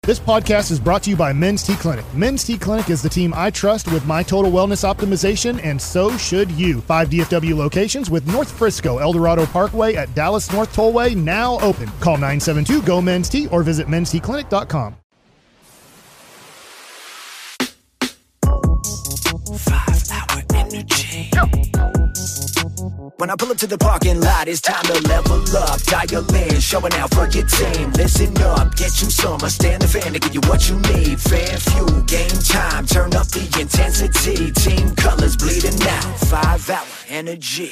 This podcast is brought to you by Men's T Clinic. Men's T Clinic is the team I trust with my total wellness optimization, and so should you. 5 DFW locations with North Frisco, El Dorado Parkway at Dallas North Tollway now open. Call 972-GO-MEN'S-T or visit mensteclinic.com. 5-hour energy. When I pull up to the parking lot, it's time to level up. Dial in, showing out for your team. Listen up, get you some. I stand the fan to give you what you need. Fan fuel, game time, turn up the intensity. Team colors bleeding out. 5-hour energy.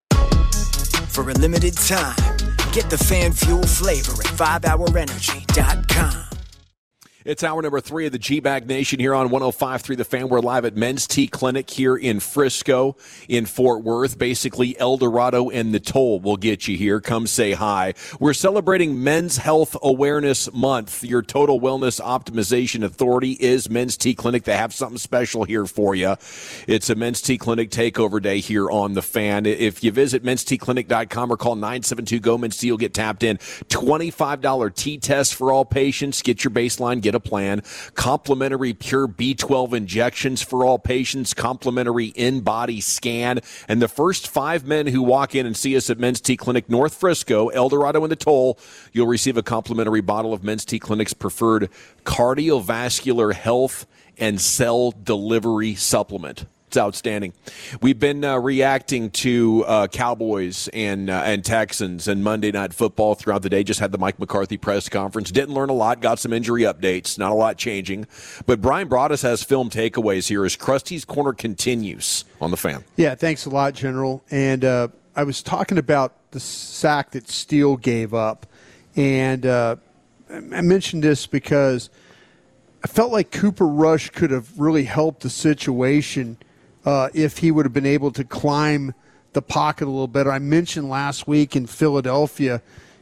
For a limited time, get the fan fuel flavor at 5hourenergy.com. It's hour number 3 of the G-Bag Nation here on 105.3 The Fan. We're live at Men's T Clinic here in Frisco, in Fort Worth. Basically, El Dorado and the Toll will get you here. Come say hi. We're celebrating Men's Health Awareness Month. Your total wellness optimization authority is Men's T Clinic. They have something special here for you. It's a Men's T Clinic takeover day here on The Fan. If you visit mensteclinic.com or call 972-GO-MEN'S-T, you'll get tapped in. $25 T-test for all patients. Get your baseline, get a plan. Complimentary pure B12 injections for all patients. Complimentary in-body scan. And the first 5 men who walk in and see us at Men's T Clinic, North Frisco, El Dorado, and the Toll, you'll receive a complimentary bottle of Men's T Clinic's preferred cardiovascular health and cell delivery supplement. It's outstanding. We've been reacting to Cowboys and Texans and Monday Night Football throughout the day. Just had the Mike McCarthy press conference. Didn't learn a lot. Got some injury updates. Not a lot changing. But Brian Broaddus has film takeaways here as Krusty's Corner continues on The Fan. Yeah, thanks a lot, General. And I was talking about the sack that Steele gave up. And I mentioned this because I felt like Cooper Rush could have really helped the situation if he would have been able to climb the pocket a little better. I mentioned last week in Philadelphia,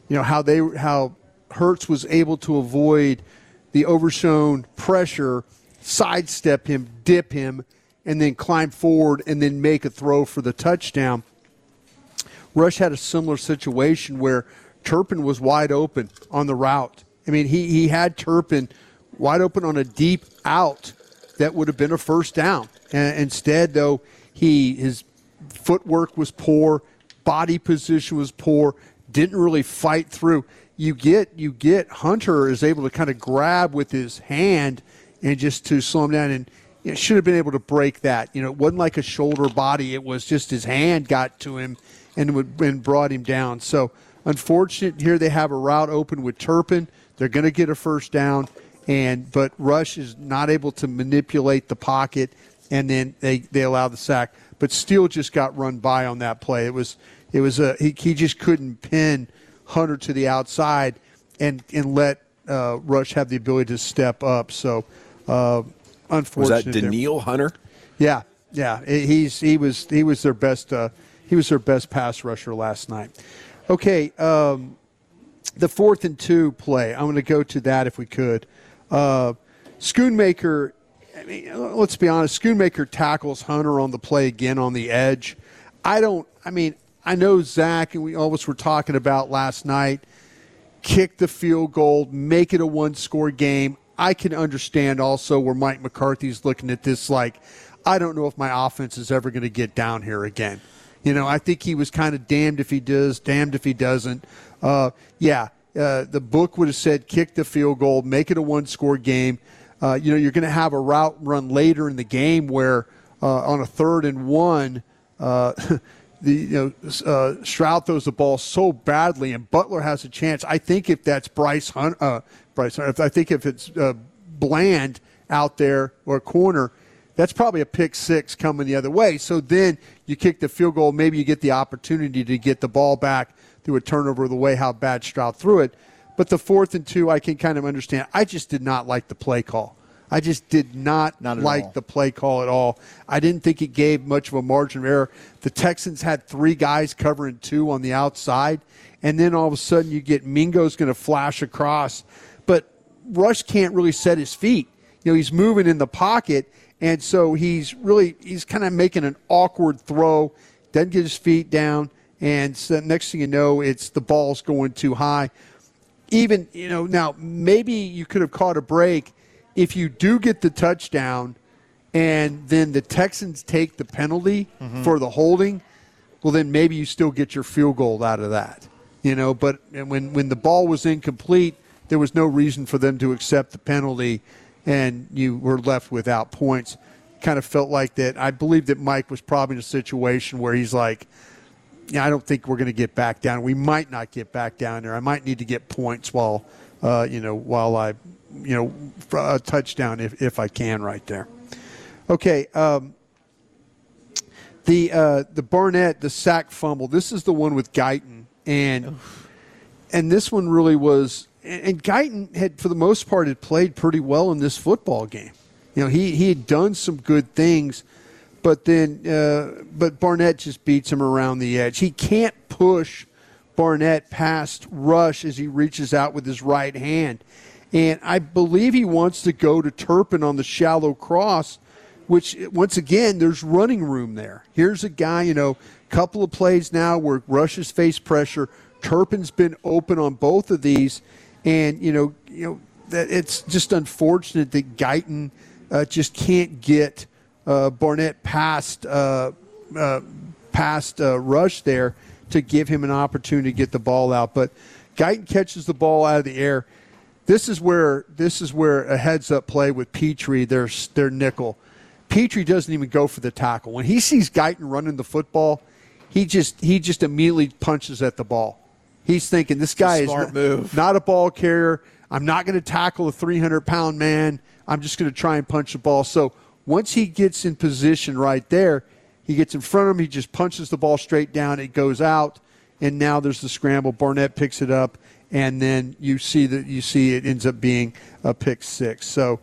how Hurts was able to avoid the overshown pressure, sidestep him, dip him, and then climb forward and then make a throw for the touchdown. Rush had a similar situation where Turpin was wide open on the route. I mean, he had Turpin wide open on a deep out that would have been a first down. And instead, though, his footwork was poor, body position was poor, didn't really fight through. You get Hunter is able to kind of grab with his hand and just to slow him down, and should have been able to break that. It wasn't like a shoulder body; it was just his hand got to him and brought him down. So unfortunate. Here they have a route open with Turpin. They're going to get a first down. But Rush is not able to manipulate the pocket, and then they allow the sack. But Steele just got run by on that play. He just couldn't pin Hunter to the outside and let Rush have the ability to step up. So unfortunate. Was that Danielle Hunter? Yeah. He was their best. He was their best pass rusher last night. Okay, the 4th and 2 play. I'm going to go to that if we could. Schoonmaker, let's be honest, Schoonmaker tackles Hunter on the play again on the edge. I know Zach and we always were talking about last night, kick the field goal, make it a 1-score game. I can understand also where Mike McCarthy's looking at this like, I don't know if my offense is ever going to get down here again. I think he was kind of damned if he does, damned if he doesn't. The book would have said kick the field goal, make it a 1-score game. You're going to have a route run later in the game where on a 3rd and 1, Stroud throws the ball so badly and Butler has a chance. I think if that's I think if it's Bland out there or corner, that's probably a pick 6 coming the other way. So then you kick the field goal, maybe you get the opportunity to get the ball back through a turnover the way how bad Stroud threw it. But the 4th and 2, I can kind of understand. I just did not like the play call. I just did not like the play call at all. I didn't think it gave much of a margin of error. The Texans had 3 guys covering 2 on the outside, and then all of a sudden you get Mingo's going to flash across. But Rush can't really set his feet. He's moving in the pocket, and so he's kind of making an awkward throw, doesn't get his feet down, and so next thing you know, it's the ball's going too high. even, now maybe you could have caught a break if you do get the touchdown and then the Texans take the penalty for the holding. Well, then maybe you still get your field goal out of that. But when the ball was incomplete, there was no reason for them to accept the penalty, and you were left without points. Kind of felt like that. I believe that Mike was probably in a situation where he's like, I don't think we're going to get back down. We might not get back down there. I might need to get points while I, a touchdown if I can right there. Okay. The Barnett, the sack fumble. This is the one with Guyton, and this one really was. And Guyton had, for the most part, had played pretty well in this football game. He had done some good things, but Barnett just beats him around the edge. He can't push Barnett past Rush as he reaches out with his right hand. And I believe he wants to go to Turpin on the shallow cross, which, once again, there's running room there. Here's a guy, couple of plays now where Rush has faced pressure. Turpin's been open on both of these. And, that it's just unfortunate that Guyton just can't get Barnett past Rush there to give him an opportunity to get the ball out. But Guyton catches the ball out of the air. This is where a heads-up play with Petrie, their nickel. Petrie doesn't even go for the tackle. When he sees Guyton running the football, he just immediately punches at the ball. He's thinking, this guy is not a ball carrier. I'm not going to tackle a 300-pound man. I'm just going to try and punch the ball. So once he gets in position right there, he gets in front of him. He just punches the ball straight down. It goes out, and now there's the scramble. Barnett picks it up, and then you see it ends up being a pick six. So,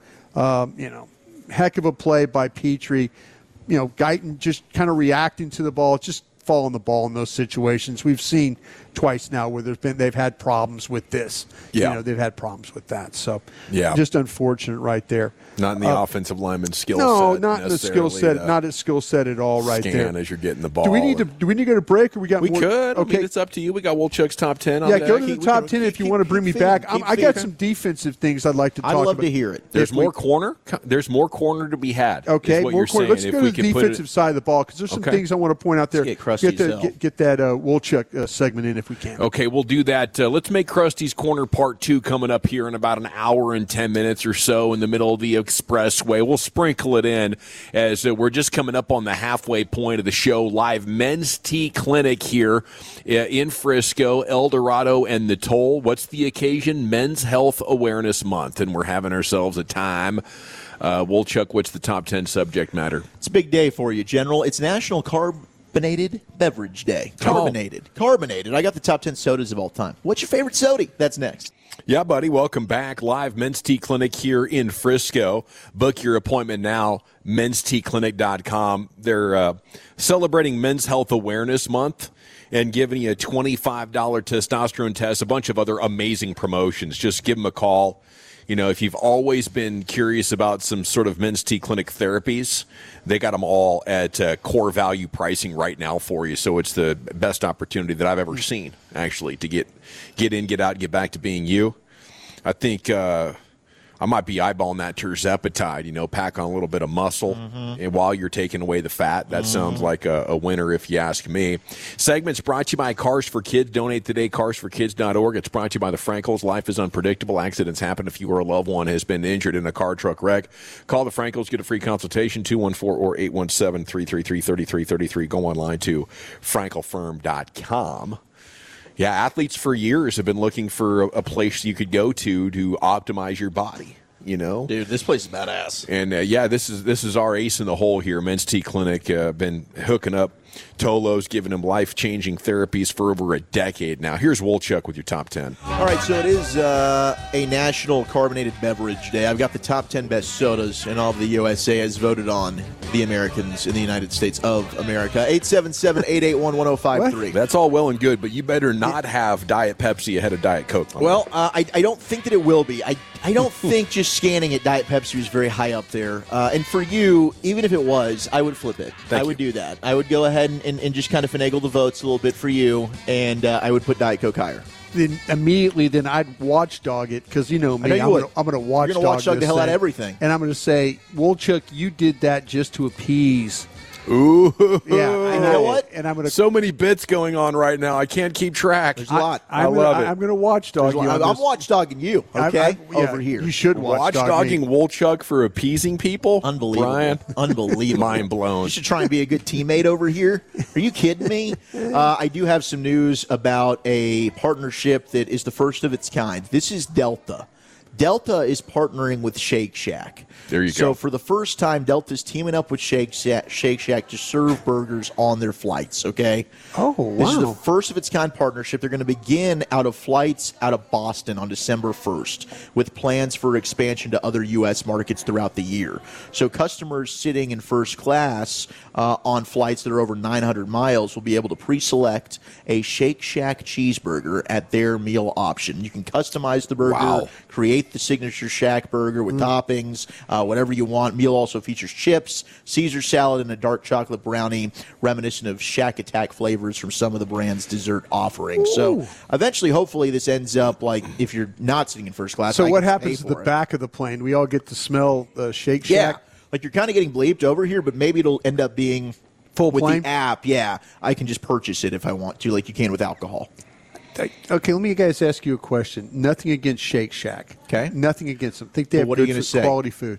heck of a play by Petrie. Guyton just kind of reacting to the ball, just falling the ball in those situations. We've seen twice now where they've had problems with this. Yeah. They've had problems with that. So, just unfortunate right there. Not in the offensive lineman's skill set. No, not in the skill set. Not a skill set at all right there. As you're getting the ball. Do we need to go to break, or we got more? We could. Okay. It's up to you. We got Wolchuk's top 10 on go to the top 10 if you want to bring me back. I got some defensive things I'd like to talk about. I'd love to hear it. There's more corner to be had. Okay, more corner. Let's go to the defensive side of the ball, because there's some things I want to point out there. Let's get Krusty Get that Wolchuk segment in if we can. Okay, we'll do that. Let's make Krusty's Corner Part 2 coming up here in about an hour and 10 minutes or so in the middle of the expressway. We'll sprinkle it in as we're just coming up on the halfway point of the show. Live Men's T Clinic here in Frisco, El Dorado, and the Toll. What's the occasion? Men's Health Awareness Month, and we're having ourselves a time. Wolchuk, what's the top 10 subject matter? It's a big day for you, General. It's National Carbonated Beverage Day. Carbonated. I got the top 10 sodas of all time. What's your favorite soda? That's next. Yeah, buddy. Welcome back. Live Men's T Clinic here in Frisco. Book your appointment now, menstclinic.com. They're celebrating Men's Health Awareness Month and giving you a $25 testosterone test, a bunch of other amazing promotions. Just give them a call. If you've always been curious about some sort of Men's T Clinic therapies, they got them all at core value pricing right now for you. So it's the best opportunity that I've ever seen, actually, to get in, get out, get back to being you. I think I might be eyeballing that tirzepatide, pack on a little bit of muscle and while you're taking away the fat. That sounds like a winner if you ask me. Segment's brought to you by Cars for Kids. Donate today, carsforkids.org. It's brought to you by the Frankels. Life is unpredictable. Accidents happen. If you or a loved one has been injured in a car truck wreck, call the Frankels. Get a free consultation, 214 or 817-333-3333. Go online to frankelfirm.com. Yeah, athletes for years have been looking for a place you could go to optimize your body, Dude, this place is badass. And, this is our ace in the hole here. Men's T Clinic, been hooking up Tolos, giving them life-changing therapies for over a decade now. Here's Wolchuk with your top 10. All right, so it is a National Carbonated Beverage Day. I've got the top 10 best sodas, and all of the USA has voted on the Americans in the United States of America. 877-881-1053. That's all well and good, but you better not have Diet Pepsi ahead of Diet Coke. Well, I don't think that it will be. I don't think just scanning at Diet Pepsi was very high up there. And for you, even if it was, I would flip it. I would do that. I would go ahead and just kind of finagle the votes a little bit for you, and I would put Diet Coke higher. then immediately I'd watchdog it because you know me. I know you would. I'm going to watchdog. You're going to watchdog the hell out of thing. everything. And I'm going to say, Wolchuk, you did that just to appease. Ooh. Yeah, and you know what? And I'm going to. So many bits going on right now. I can't keep track. There's a lot. I love it. I'm going to watchdog you. I'm watchdogging you, okay? Over here. You should watchdog me. Watchdogging Wolchuk for appeasing people? Unbelievable. Brian? Unbelievable. Mind blown. You should try and be a good teammate over here. Are you kidding me? I do have some news about a partnership that is the first of its kind. This is Delta. Delta is partnering with Shake Shack. There you So go. for the first time, Delta's teaming up with Shake Shack to serve burgers on their flights, okay? Oh, This is the wow. first of its kind partnership. They're going to begin out of flights out of Boston on December 1st with plans for expansion to other U.S. markets throughout the year. So customers sitting in first class on flights that are over 900 miles will be able to pre-select a Shake Shack cheeseburger at their meal option. You can customize the burger, create the signature Shack burger with toppings, whatever you want. Meal also features chips, Caesar salad, and a dark chocolate brownie reminiscent of Shack Attack flavors from some of the brand's dessert offerings. So eventually, hopefully, this ends up like if you're not sitting in first class. So I what can happens pay to the for it. back of the plane? We all get to smell Shake Yeah, Shack. like you're kind of getting bleeped over here, but maybe it'll end up being Full with plane? the app. Yeah, I can just purchase it if I want to, like you can with alcohol. Okay, let me guys ask you a question. Nothing against Shake Shack. Okay. Nothing against them. Think they have what are you good gonna food, say? quality food.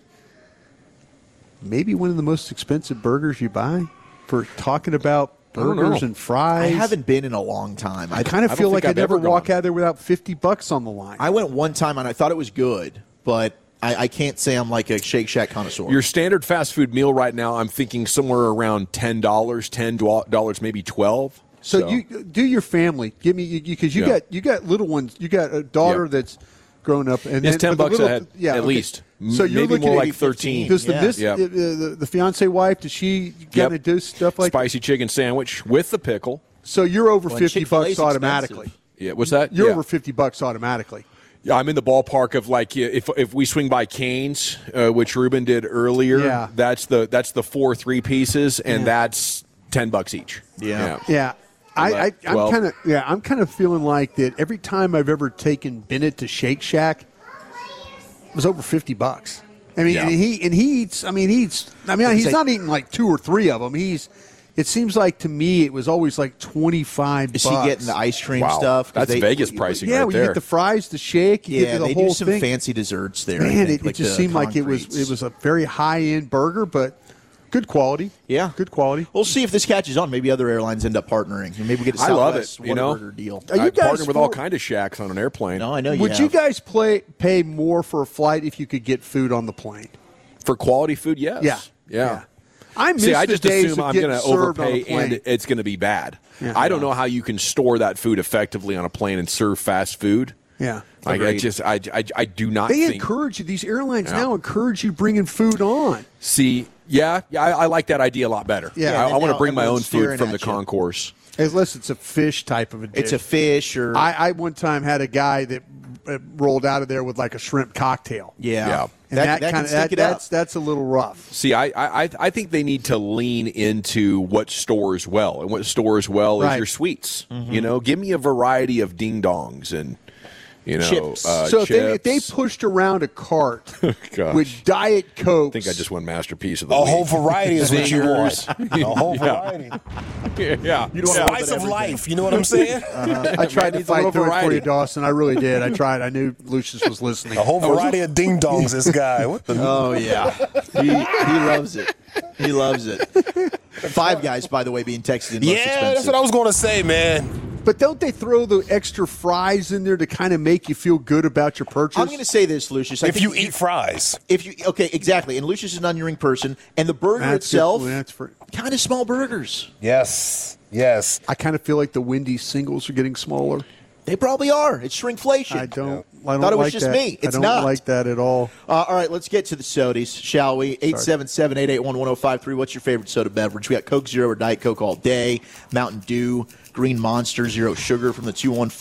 Maybe one of the most expensive burgers you buy for talking about don't burgers know. and fries. I haven't been in a long time. I kind of don't feel think like I I've never ever walk gone. out of there without $50 on the line. I went one time and I thought it was good, but I can't say I'm like a Shake Shack connoisseur. Your standard fast food meal right now, I'm thinking somewhere around $10, $10, maybe $12. So you do your family. Give me because you Yeah. got little ones. You got a daughter Yeah. that's grown up, and It's then- $10 but the little- a head, yeah, at okay. least. So you're Maybe looking more at like 13. Does Yeah. the fiance wife? Does she kind of do stuff like Spicy chicken sandwich with the pickle. So you're over Well, $50 Chick-fil-A's automatically. expensive. Yeah, what's that? You're Yeah. over $50 automatically. Yeah, I'm in the ballpark of like if we swing by Cane's, which Ruben did earlier. Yeah. That's the 4 3-pieces, and that's $10 each. Yeah. Yeah. I'm 12. kind of feeling like that every time I've ever taken Bennett to Shake Shack it was over $50. I mean, Yeah. and he eats. He's like- not eating like 2 or 3 of them. It seems like to me it was always like $25. Is he getting the ice cream Wow. stuff? 'Cause That's Vegas pricing Yeah, right well, you there. get the fries, the shake, you Yeah, get the they whole do some thing. fancy desserts there. I Man, think, it like just the seemed like it concretes. was a very high end burger, but good quality. Yeah. good quality. We'll see if this catches on. Maybe other airlines end up partnering. Maybe we get a I love Southwest it, you know? Whataburger deal. Are you I guys partner with all for- kind of shacks on an airplane. No, I know you Would have. you guys pay more for a flight if you could get food on the plane? For quality food, yes. Yeah. I miss See, I the just days assume of I'm getting going to served on a overpay plane. and it's going to be bad. Yeah. I don't know how you can store that food effectively on a plane and serve fast food. Yeah. Like I do not They think. encourage you. These airlines Yeah. now encourage you bringing food on. See, I like that idea a lot better. Yeah, I and want to now bring my own everyone's food staring from at the you. concourse. Unless it's a fish type of a dish. It's a fish or I one time had a guy that rolled out of there with like a shrimp cocktail. Yeah. And that can kind of stink it up. that's a little rough. See, I think they need to lean into what stores well, and what stores well Right. is your sweets. You know, give me a variety of ding dongs and Chips. So if they chips. pushed around a cart Gosh. with Diet Coke, I think I just won masterpiece of the A week. whole variety is what you want. Zingers. A whole variety. Yeah, You don't want Spice of life. You know what I'm saying? I tried to needs a fight little through it for variety. you, Dawson. I really did. I tried. I knew Lucius was listening. A whole variety of ding dongs. This guy. What the? Oh yeah, he loves it. He loves it. Five Guys, by the way, being texted in most Yeah, expensive. that's what I was going to say, man. But don't they throw the extra fries in there to kind of make you feel good about your purchase? I'm going to say this, Lucius. I If think you eat fries, okay, exactly. And Lucius is an onion ring person, and the burger That's itself, good. That's for, kind of small burgers. yes. I kind of feel like the Wendy's singles are getting smaller. They probably are. It's shrinkflation. I don't Thought it was like just that. me. It's I don't not. like that at all. All right, let's get to the sodas, shall we? 877-881-1053. What's your favorite soda beverage? We got Coke Zero or Diet Coke all day, Mountain Dew, Green Monster, Zero Sugar from the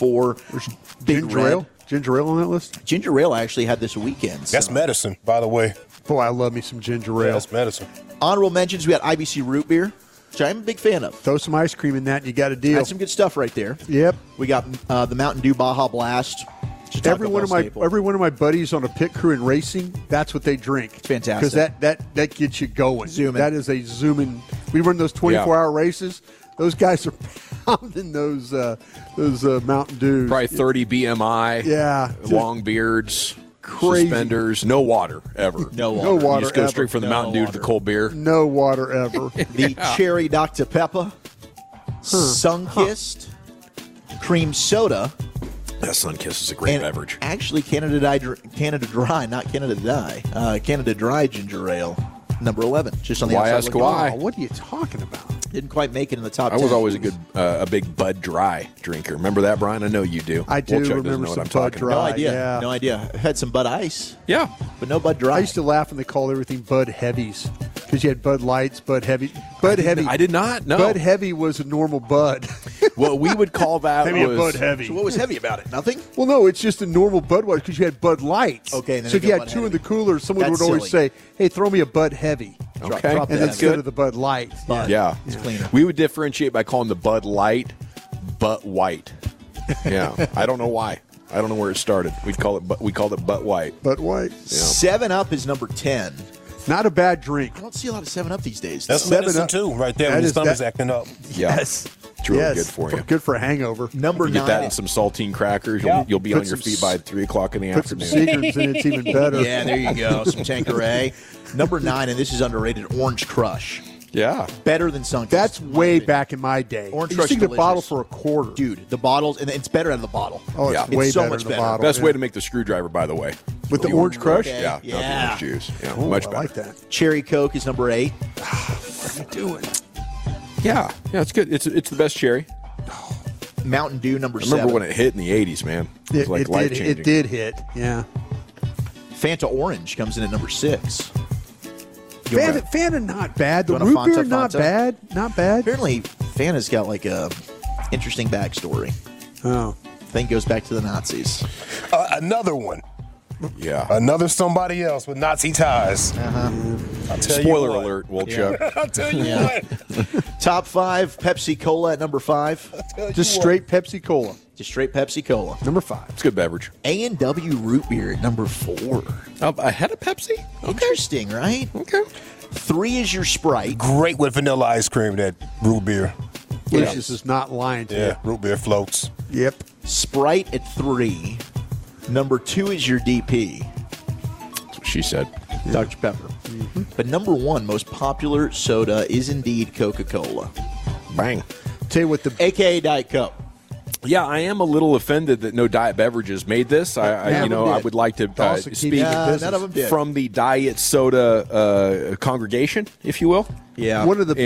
214. Big Ginger Red. ale? Ginger ale on that list? Ginger ale I actually had this weekend. that's so. medicine, by the way. Boy, I love me some ginger ale. That's medicine. Honorable mentions, we got IBC Root Beer. which I'm a big fan of. Throw some ice cream in that, and you got a deal. That's some good stuff right there. Yep. We got the Mountain Dew Baja Blast. Every one of my buddies on a pit crew in racing, that's what they drink. It's fantastic. Because that gets you going. Zooming. That is a zooming. We run those 24-hour races. Those guys are pounding those Mountain Dews. Probably 30 BMI. Yeah. Long beards. Crazy. Suspenders. No water ever. No water. No water You just go ever. straight from the No Mountain Dew to the water. cold beer. No water ever. The Cherry Dr. Pepper, Sunkissed, cream soda, That Sunkist is a great and beverage. actually Canada Dry, not Canada Dye, Canada Dry ginger ale, number 11, just on the Why outside. ask looking why? in. Oh, what are you talking about? Didn't quite make it in the top I 10. was always a big Bud Dry drinker. Remember that, Brian? I know you do. I do Wolchuk doesn't remember know what some I'm Bud talking Dry. No about. idea. yeah. No idea. I had some Bud Ice, Yeah. but no Bud Dry. I used to laugh when they called everything Bud Heavies because you had Bud Lights, Bud Heavy. Bud Heavy. I did not know. Bud Heavy was a normal Bud. What we would call that Maybe a was Bud Heavy. So what was heavy about it? Nothing? Well, no, it's just a normal Budweiser because you had Bud Lights. Okay, and then so if they you go had Bud two in Heavy. the cooler, someone That's would always silly. say, "Hey, throw me a Bud Heavy," Okay. Drop and that. instead of the Bud Light. Bud. Yeah. It's cleaner. We would differentiate by calling the Bud Light Butt White. Yeah. I don't know why. I don't know where it started. We called it Butt White. Bud White. 7-Up is number 10. Not a bad drink. I don't see a lot of 7-Up these days. That's Seven medicine Up. too, right there. That When your is stomach's that- acting up. Yeah. Yes. It's really Yes, good for you. Good for a hangover. Number You get 9. that and some saltine crackers. Yeah. You'll be Put on your some feet by 3 o'clock in the Put some afternoon. Seagrams in, it's even better. Yeah, there you go. Some Tanqueray. Number 9, and this is underrated, Orange Crush. Yeah. Better than Sunkist. That's way back in my day. Orange you Crush see the delicious. bottle for a quarter. Dude, the bottles, and it's better out of the bottle. Oh, Yeah. it's way It's so better much in the better. bottle. Best yeah. way to make the screwdriver, by the way. With the Orange Crush? Okay. Yeah. Not the Yeah. orange juice. Yeah. Ooh, much I better. like that. Cherry Coke is number 8. What are you doing? Yeah. Yeah, it's good. It's the best cherry. Mountain Dew number I remember 7. when it hit in the 80s, man. It was like life changing. It did hit. Yeah. Fanta Orange comes in at number 6. Fanta not bad. The You want a root beer Fanta? not Fanta? bad. Not bad. Apparently, Fanta's got like a interesting backstory. Oh. Thing goes back to the Nazis. Another one. Yeah. Another somebody else with Nazi ties. I'll tell Spoiler you what. alert, Wolchuk. I'll tell you Yeah. what. Top 5, Pepsi Cola at number 5. Just straight Pepsi Cola. Just straight Pepsi Cola. Number 5. It's a good beverage. A&W Root Beer at number 4. Ahead of Pepsi? Interesting, right? Okay. 3 is your Sprite. Great with vanilla ice cream, that root beer. Lucius is not lying to Yeah, root beer floats. you. Yep. Sprite at 3. Number 2 is your DP, That's what she said. Dr. Pepper. But number 1, most popular soda, is indeed Coca-Cola, Bang. Tell you what the a.k.a. Diet Coke. Yeah, I am a little offended that no diet beverages made this. None of them I did. would like to Dawson keeps speak it Yeah, business. none of them did. from the diet soda congregation, if you will. Yeah. one of the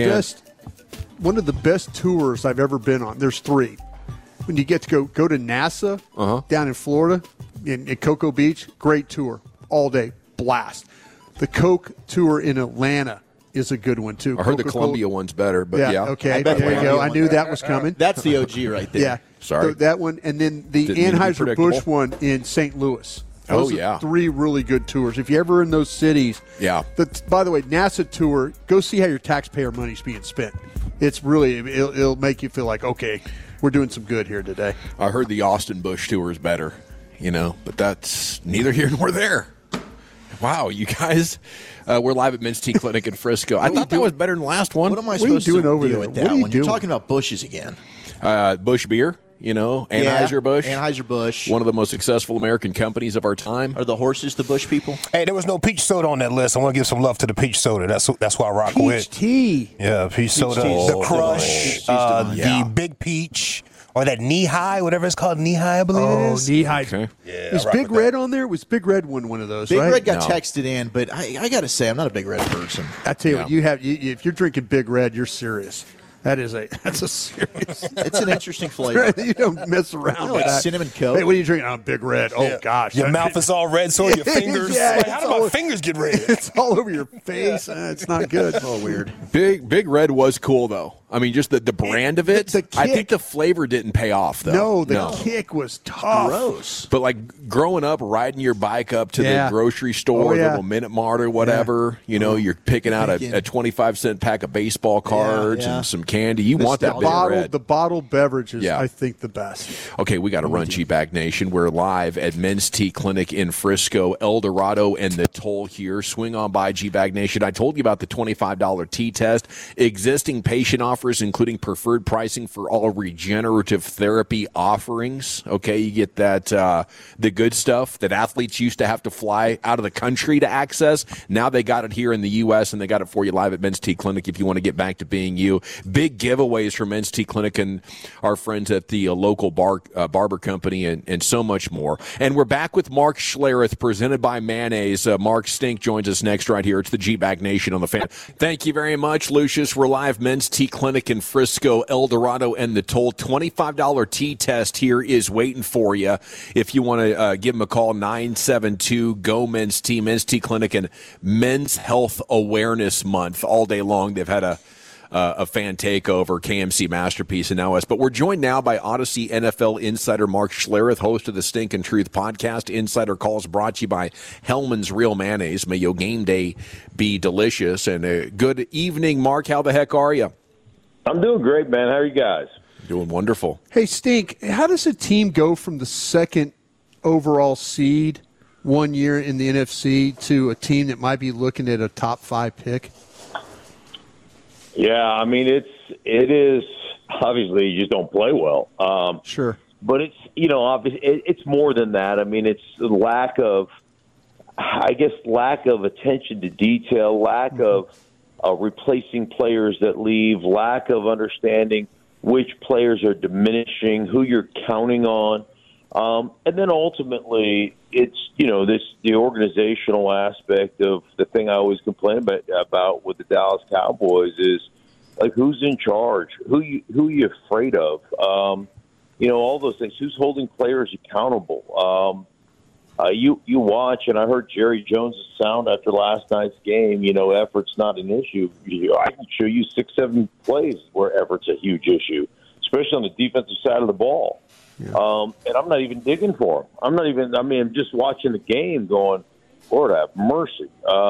And- best tours I've ever been on. There's 3. When you get to go to NASA down in Florida in Cocoa Beach, great tour all day, blast. The Coke tour in Atlanta is a good one too. I heard the Coca-Cola- Columbia one's better, but yeah. Okay, I bet there you the go. I Columbia knew that was coming. That's the OG right there. Yeah, Sorry. So that one, and then the Didn't mean to be Anheuser-Busch predictable. one in St. Louis. Oh, Those are yeah. 3 really good tours. If you're ever in those cities, Yeah. By the way, NASA tour, go see how your taxpayer money's being spent. It's really it'll make you feel like, okay, we're doing some good here today. I heard the Austin Bush tour is better, but that's neither here nor there. Wow, you guys, we're live at Men's Tea Clinic in Frisco. I thought that was better than the last one. What am I What are you supposed doing to over do there? with What that are you one? You're doing? talking about Bushes again. Bush beer, Anheuser-Busch. Anheuser-Busch. One of the most successful American companies of our time. Are the horses the Bush people? Hey, there was no peach soda on that list. I want to give some love to the peach soda. That's why I rock Peach with. tea. Yeah, peach soda. tea's The so Crush, delicious. Peach tea's Yeah. the Big Peach, or that Knee High, whatever it's called, Knee High, I believe it Oh, is. knee high. Okay. Yeah, Was I rock Big with that. Red on there? Was Big Red one of those? Big right? Red got No. texted in, but I got to say, I'm not a Big Red person. I tell you Yeah. what, if you're drinking Big Red, you're serious. That's a serious. It's an interesting flavor. You don't mess around You with like that. cinnamon Coke? Hey, what are you drinking? Oh, Big Red. Oh Yeah. gosh, Your mouth is all red, so are your fingers. Yeah, Like, how it's do my all- fingers get red? It's all over your face. It's not good. Oh, weird. Big Red was cool though. I mean, just the brand of it. The kick. I think the flavor didn't pay off, though. No, the kick was tough. Gross. But like growing up, riding your bike up to the grocery store, little Minute Mart or whatever, you're picking out a 25-cent pack of baseball cards and some candy. You want that big red. The bottled beverage is, I think, the best. Okay, we got to run G-Bag Nation. We're live at Men's Tea Clinic in Frisco, El Dorado, and the Toll here. Swing on by G-Bag Nation. I told you about the $25 tea test. Existing patient offers, including preferred pricing for all regenerative therapy offerings. Okay, you get that the good stuff that athletes used to have to fly out of the country to access. Now they got it here in the U.S., and they got it for you live at Men's Tea Clinic if you want to get back to being you. Big giveaways from Men's Tea Clinic and our friends at the local barber company and so much more. And we're back with Mark Schlereth, presented by Mayonnaise. Mark Stink joins us next right here. It's the G-Bag Nation on the Fan. Thank you very much, Lucius. We're live Men's Tea Clinic in Frisco, El Dorado, and the Toll. $25 tea test here is waiting for you. If you want to give them a call, 972-GO Men's Tea. Men's Tea Clinic and Men's Health Awareness Month all day long. They've had a fan takeover, KMC Masterpiece, and now us. But we're joined now by Odyssey NFL insider Mark Schlereth, host of the Stink and Truth podcast. Insider Calls brought to you by Hellman's Real Mayonnaise. May your game day be delicious. And good evening, Mark. How the heck are you? I'm doing great, man. How are you guys? Doing wonderful. Hey, Stink, how does a team go from the second overall seed one year in the NFC to a team that might be looking at a top 5 pick? Yeah, I mean, it is obviously you just don't play well. Sure. But it's, obviously it's more than that. I mean, it's the lack of attention to detail, lack of replacing players that leave, lack of understanding which players are diminishing, who you're counting on. And then ultimately, it's, the organizational aspect of the thing I always complain about with the Dallas Cowboys is, like, who's in charge? Who you afraid of? All those things. Who's holding players accountable? You watch, and I heard Jerry Jones' sound after last night's game, effort's not an issue. I can show you 6-7 plays where effort's a huge issue, especially on the defensive side of the ball. Yeah. And I'm not even digging for him. I'm just watching the game going, Lord have mercy.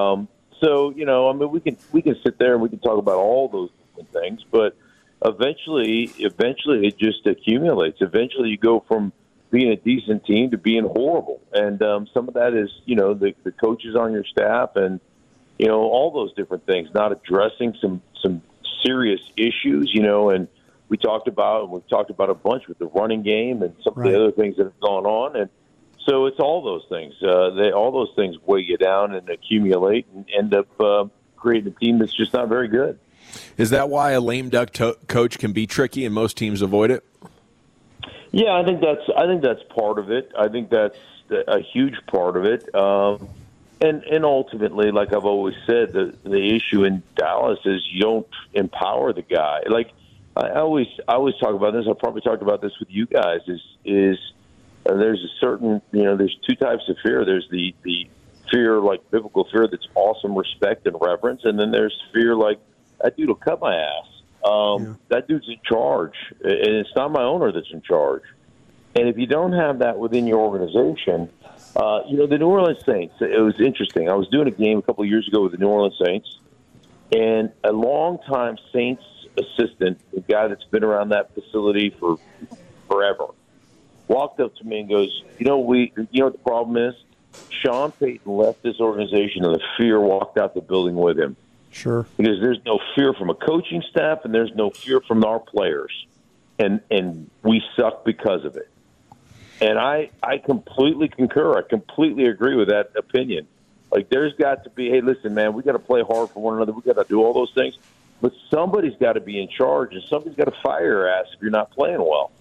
We can sit there and we can talk about all those different things, but eventually it just accumulates. Eventually you go from being a decent team to being horrible. And some of that is, the coaches on your staff and, all those different things, not addressing some serious issues, and we've talked about a bunch with the running game and some of the other things that have gone on. And so it's all those things. All those things weigh you down and accumulate and end up creating a team that's just not very good. Is that why a lame duck coach can be tricky and most teams avoid it? Yeah, I think that's part of it. I think that's a huge part of it. And ultimately, like I've always said, the issue in Dallas is you don't empower the guy. Like I always talk about this. I probably talked about this with you guys. Is there's a certain there's two types of fear. There's the fear, like biblical fear, that's awesome respect and reverence, and then there's fear like that dude will cut my ass. That dude's in charge, and it's not my owner that's in charge. And if you don't have that within your organization, the New Orleans Saints, it was interesting. I was doing a game a couple of years ago with the New Orleans Saints, and a longtime Saints assistant, a guy that's been around that facility for forever, walked up to me and goes, what the problem is? Sean Payton left this organization and the fear walked out the building with him. Sure. Because there's no fear from a coaching staff and there's no fear from our players. And we suck because of it. And I completely concur. I completely agree with that opinion. Like, there's got to be, hey, listen, man, we got to play hard for one another. We got to do all those things. But somebody's got to be in charge, and somebody's got to fire your ass if you're not playing well.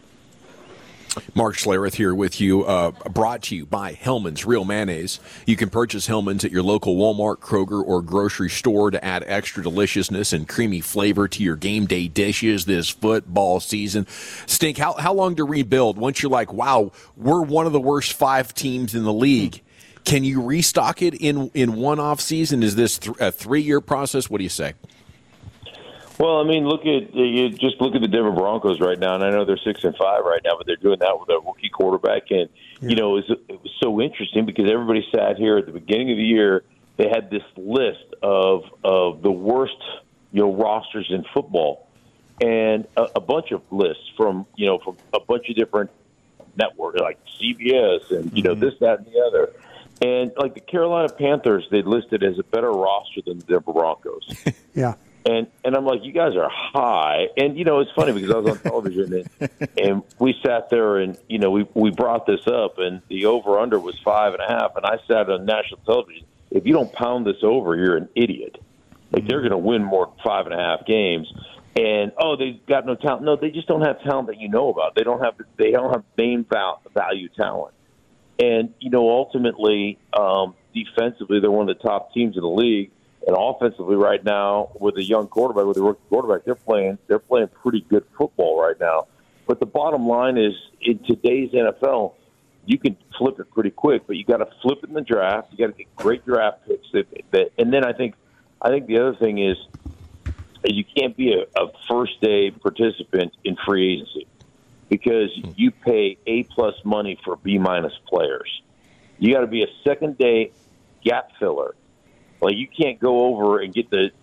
Mark Schlereth here with you, brought to you by Hellman's Real Mayonnaise. You can purchase Hellman's at your local Walmart, Kroger, or grocery store to add extra deliciousness and creamy flavor to your game day dishes this football season. Stink, how long to rebuild? Once you're like, wow, we're one of the worst 5 teams in the league, can you restock it in one off season? Is this a 3-year process? What do you say? Well, I mean, look at the Denver Broncos right now, and I know they're 6-5 right now, but they're doing that with a rookie quarterback. And it was so interesting because everybody sat here at the beginning of the year. They had this list of the worst rosters in football, and a bunch of lists from a bunch of different networks like CBS and this, that, and the other. And like the Carolina Panthers, they listed as a better roster than the Denver Broncos. Yeah. And I'm like, you guys are high. And, it's funny because I was on television and we sat there and, we brought this up and the over-under was 5.5. And I sat on national television. If you don't pound this over, you're an idiot. Like, they're going to win more than 5.5 games. And, they've got no talent. No, they just don't have talent that you know about. They don't have name value talent. And, ultimately, defensively, they're one of the top teams in the league. And offensively, right now, with a young quarterback, with a rookie quarterback, they're playing pretty good football right now. But the bottom line is, in today's NFL, you can flip it pretty quick, but you got to flip it in the draft. You got to get great draft picks. And then I think the other thing is you can't be a first day participant in free agency because you pay A+ money for B- players. You got to be a second day gap filler. Like, you can't go over and get the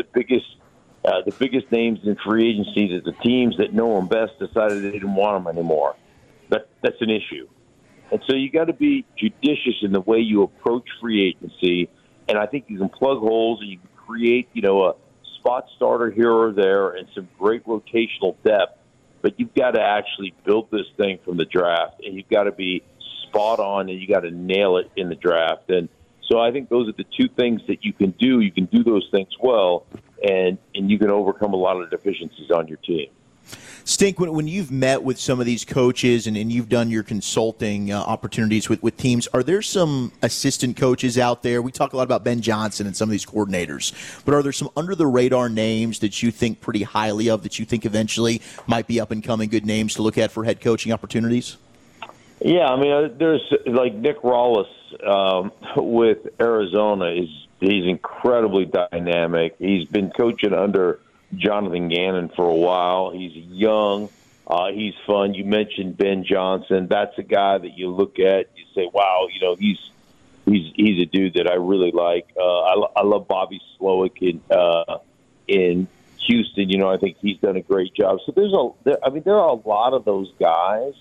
biggest names in free agency that the teams that know them best decided they didn't want them anymore. That's an issue. And so you got to be judicious in the way you approach free agency. And I think you can plug holes and you can create, a spot starter here or there and some great rotational depth. But you've got to actually build this thing from the draft, and you've got to be spot on, and you got to nail it in the draft. And so I think those are the two things that you can do. You can do those things well, and you can overcome a lot of deficiencies on your team. Stink, when you've met with some of these coaches and you've done your consulting opportunities with teams, are there some assistant coaches out there? We talk a lot about Ben Johnson and some of these coordinators, but are there some under-the-radar names that you think pretty highly of that you think eventually might be up-and-coming good names to look at for head coaching opportunities? Yeah, I mean, there's like Nick Rawlis with Arizona. He's incredibly dynamic. He's been coaching under Jonathan Gannon for a while. He's young. He's fun. You mentioned Ben Johnson. That's a guy that you look at. You say, wow, he's a dude that I really like. I love Bobby Slowick in Houston. I think he's done a great job. So there are a lot of those guys.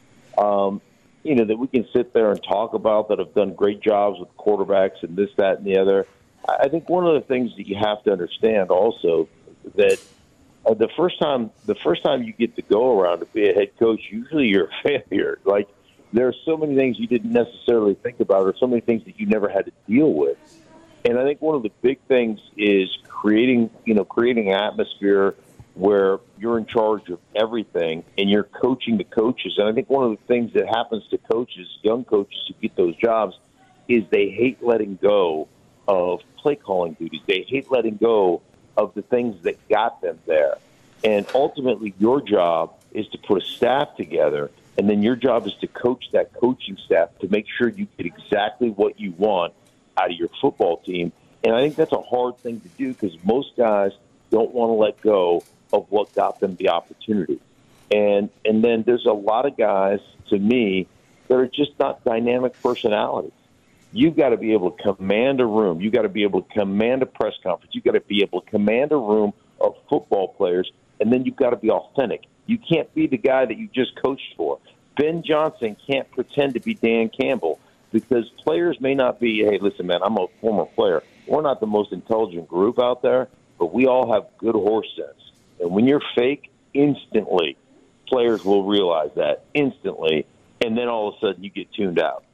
That we can sit there and talk about that have done great jobs with quarterbacks and this, that, and the other. I think one of the things that you have to understand also that the first time you get to go around to be a head coach, usually you're a failure. Like, there are so many things you didn't necessarily think about, or so many things that you never had to deal with. And I think one of the big things is creating an atmosphere where you're in charge of everything and you're coaching the coaches. And I think one of the things that happens to coaches, young coaches who get those jobs, is they hate letting go of play calling duties. They hate letting go of the things that got them there. And ultimately, your job is to put a staff together, and then your job is to coach that coaching staff to make sure you get exactly what you want out of your football team. And I think that's a hard thing to do because most guys don't want to let go of what got them the opportunity. And then there's a lot of guys, to me, that are just not dynamic personalities. You've got to be able to command a room. You've got to be able to command a press conference. You've got to be able to command a room of football players, and then you've got to be authentic. You can't be the guy that you just coached for. Ben Johnson can't pretend to be Dan Campbell because players may not be, hey, listen, man, I'm a former player. We're not the most intelligent group out there, but we all have good horse sense. And when you're fake, instantly, players will realize that instantly, and then all of a sudden you get tuned out.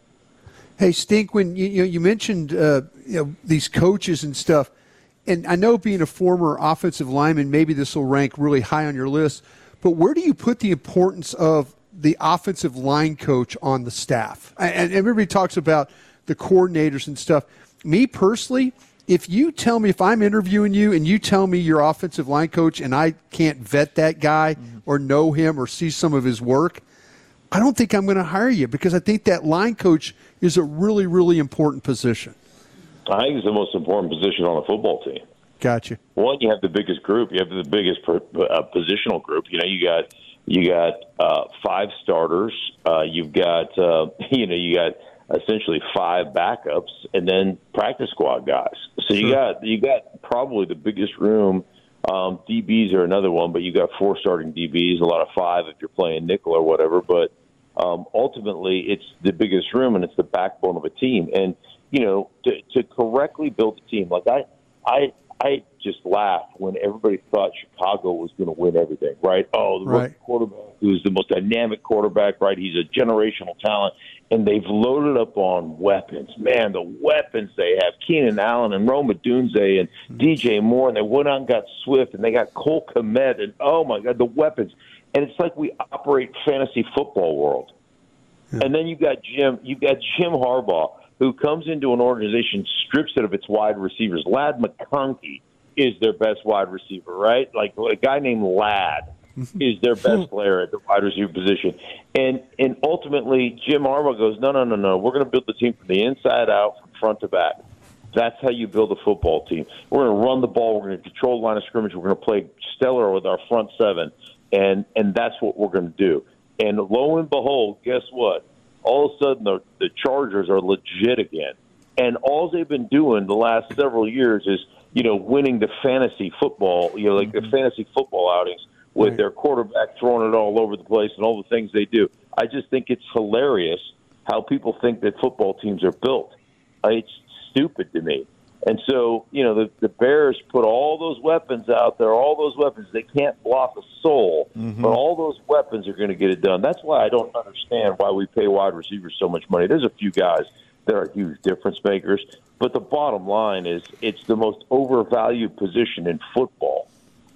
Hey, Stink, when you mentioned these coaches and stuff, and I know being a former offensive lineman, maybe this will rank really high on your list, but where do you put the importance of the offensive line coach on the staff? And everybody talks about the coordinators and stuff. Me personally, if you tell me, if I'm interviewing you and you tell me you're offensive line coach and I can't vet that guy or know him or see some of his work, I don't think I'm going to hire you because I think that line coach is a really, really important position. I think it's the most important position on a football team. Gotcha. One, you have the biggest group. You have the biggest positional group. You got 5 starters. You've got you got essentially 5 backups, and then practice squad guys. So you got probably the biggest room. DBs are another one, but you got 4 starting DBs, a lot of 5 if you're playing nickel or whatever. But ultimately, it's the biggest room, and it's the backbone of a team. And to correctly build a team, like I just laughed when everybody thought Chicago was going to win everything, right? Oh, the rookie quarterback who's the most dynamic quarterback, right? He's a generational talent, and they've loaded up on weapons. Man, the weapons they have, Keenan Allen and Rome Odunze and DJ Moore, and they went out and got Swift, and they got Cole Kmet, and oh, my God, the weapons. And it's like we operate fantasy football world. And then you've got Jim Harbaugh, who comes into an organization, strips it of its wide receivers. Ladd McConkey is their best wide receiver, right? Like a guy named Ladd is their best player at the wide receiver position. And ultimately, Jim Harbaugh goes, no, we're going to build the team from the inside out, from front to back. That's how you build a football team. We're going to run the ball. We're going to control the line of scrimmage. We're going to play stellar with our front 7, and that's what we're going to do. And lo and behold, guess what? All of a sudden, the Chargers are legit again. And all they've been doing the last several years is, winning the fantasy football, like the fantasy football outings with their quarterback throwing it all over the place and all the things they do. I just think it's hilarious how people think that football teams are built. It's stupid to me. And so, the Bears put all those weapons out there, all those weapons. They can't block a soul, but all those weapons are going to get it done. That's why I don't understand why we pay wide receivers so much money. There's a few guys that are huge difference makers, but the bottom line is it's the most overvalued position in football.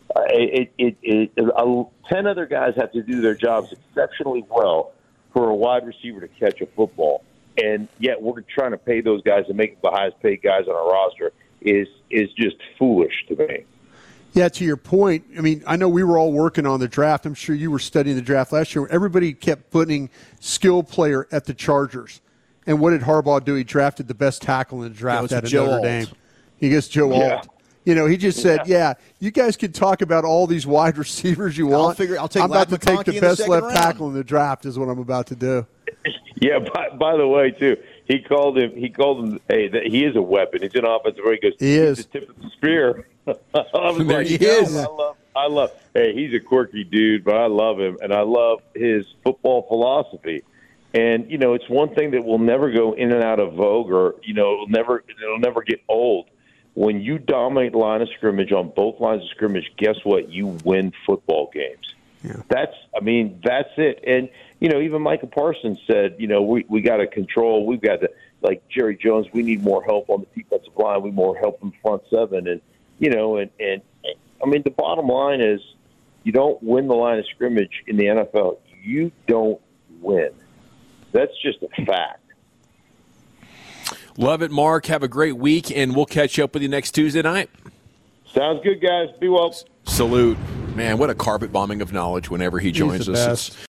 10 other guys have to do their jobs exceptionally well for a wide receiver to catch a football. And yet we're trying to pay those guys and make them the highest paid guys on our roster is just foolish to me. Yeah, to your point, I mean, I know we were all working on the draft. I'm sure you were studying the draft last year. Everybody kept putting skill player at the Chargers. And what did Harbaugh do? He drafted the best tackle in the draft out of Notre Dame. He gets Joe Alt. He just said, you guys can talk about all these wide receivers you want. I'm about to take the best left tackle in the draft is what I'm about to do. Yeah, by the way, too, he called him, hey, he is a weapon. He's an offensive player. He goes, he's the tip of the spear. I was like, he is. I love, hey, he's a quirky dude, but I love him, and I love his football philosophy. And, it's one thing that will never go in and out of vogue or, it'll never get old. When you dominate line of scrimmage on both lines of scrimmage, guess what? You win football games. Yeah. That's it. And, even Micah Parsons said, we got to control. We've got to, like Jerry Jones, we need more help on the defensive line. We need more help in front 7. And, and I mean, the bottom line is you don't win the line of scrimmage in the NFL. You don't win. That's just a fact. Love it, Mark. Have a great week, and we'll catch up with you next Tuesday night. Sounds good, guys. Be well. Salute. Man, what a carpet bombing of knowledge whenever he joins us.